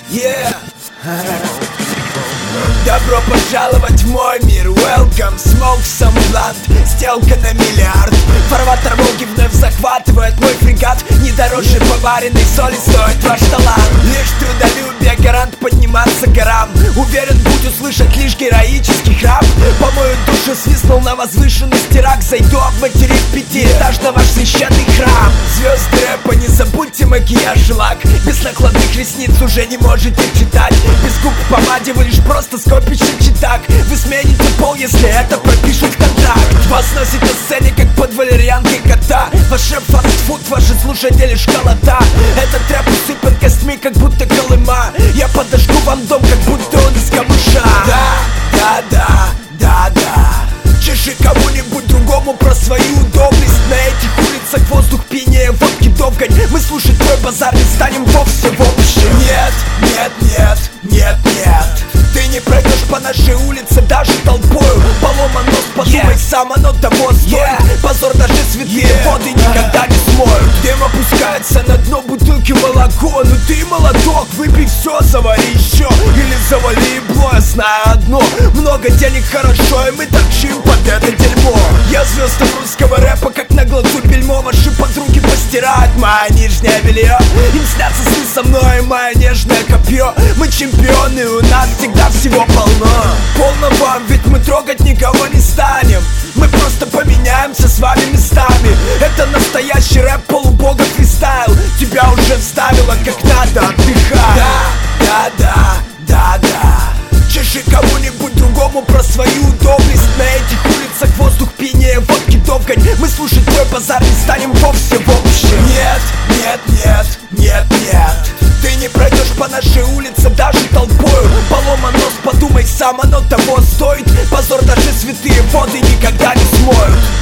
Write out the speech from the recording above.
Yeah. Добро пожаловать в мой мир, welcome, smoke some blunt. Сделка на миллиард. Фарватер Волги вновь захватывает мой фрегат. Не дороже поваренной соли стоит ваш талант. Лишь трудолюбие гарант подниматься горам. Уверен, будь услышать лишь героический храп. По мою душу свистнул на возвышенности рак. Зайду в материк пятиэтажный ваш священный храм. Звезды рэпа, не забудьте макияж и лак. Без накладных ресниц уже не можете читать. Без губ в помаде вы лишь просто скопище читак. Вы смените пол, если это пропишут в контракт. Вас носит на сцене, как под валерьянкой кота. Ваш рэп фастфуд, ваши слушатели школота. Этот рэп усыпан костьми, как будто Колыма. Я подожгу вам дом, как будто он из камыша. Да. Чеши кому-нибудь другому про свою доблесть. На этих улицах воздух пьянее водки довгань. Мы слушать твой базар не станем вовсе в общем. Нет. Ты не пройдешь по нашей улице даже толпою. Поломан нос, подумай сам, оно того стоит. Позор, даже святые воды никогда не смоют. Дым опускается на дно бутылки молоко. Ну ты молоток, выпей все, завари еще. Или завали ебло, я знаю одно: много денег хорошо, и мы торчим под это дерьмо. Я звездам русского рэпа, как на глазу бельмо. Ваши подруги постирают мое нижнее белье. Им снятся сны со мной, мое нежное копье. Мы чемпионы, у нас всегда всего полно. Полно вам, ведь мы трогать никого не станем. Мы просто поменяемся с вами местами. Это настоящий рэп, полубога фристайл. Тебя уже вставило, как надо, отдыхай. Да. Чеши кому-нибудь другому про свою доблесть. На этих улицах воздух пьянее водки довгань. Мы слушать твой базар не станем вовсе в общем. Нет. Ты не пройдешь по нашей улице даже толпою. Поломан нос, подумай сам, оно того стоит. Позор, даже святые воды никогда не смоют.